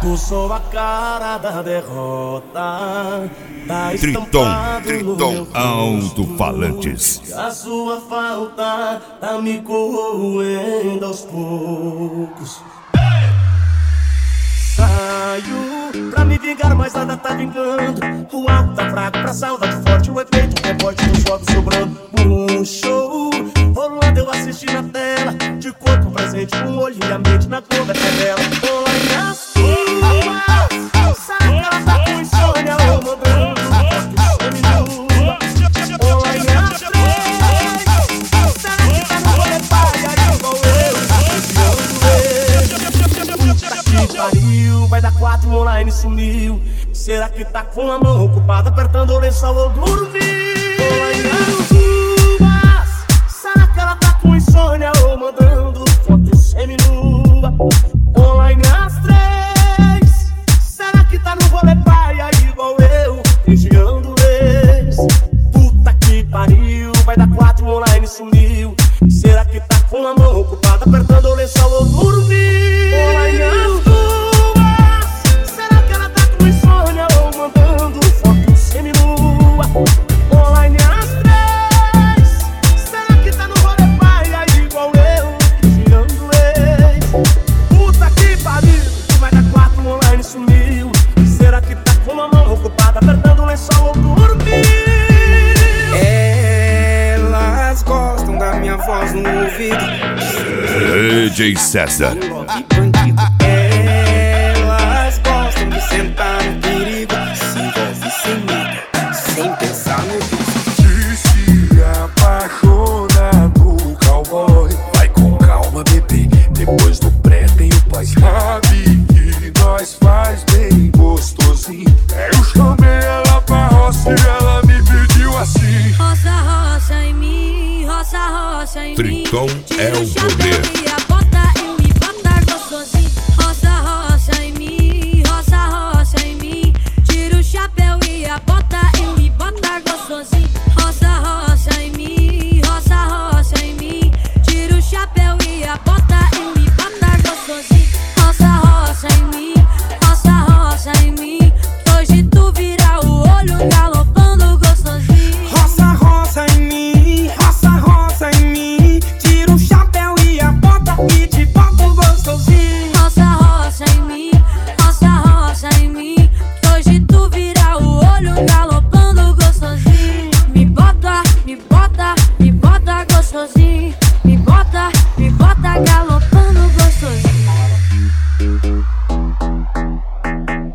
Tu sou a cara da derrota, tá Triton Alto-Falantes. a sua falta tá me corroendo aos poucos. Saio pra me vingar, mas nada tá vingando. O alto tá fraco pra saudade forte, o efeito rebote dos jogos sobrando. Um show rolando, eu assisti na tela, de corpo presente, com o olho e a mente na conversa dela. Olha minhas suas, sabe que ela tá com insônia, ou mandando seminua. Olha minhas três, será que tá no rolê paia, igual eu? Puta que pariu, vai dar 4 online e sumiu. Será que tá com a mão ocupada, apertando o lençol ou dormiu? Olha minhas suas, será que ela tá com insônia, ou mandando foto seminua? Online às 3, será que tá no rolê paia, igual eu, vigiando ex? Puta que pariu, vai dar 4 online e sumiu. Será que tá com a mão ocupada, apertando o lençol ou dormiu? Online às 2, será que ela tá com insônia, ou mandando foto seminua? Online às 3, será que tá no rolê paia, igual eu, vigiando ex? Puta que pariu, vai dar 4 online e sumiu. Será que tá com a mão ocupada, apertando o lençol ou dormiu? Elas gostam da minha voz no ouvido. DJ César. Elas gostam de sentar no perigo. Se envolve sem medo, sem pensar no risco. Se apaixona no cowboy. Vai com calma, bebê, depois do pré tem o pós. Sabe que nós faz bem gostosinho. Eu chamei ela pra roça e ela me pediu assim: roça, roça em mim, roça, roça em mim. Triton é o poder.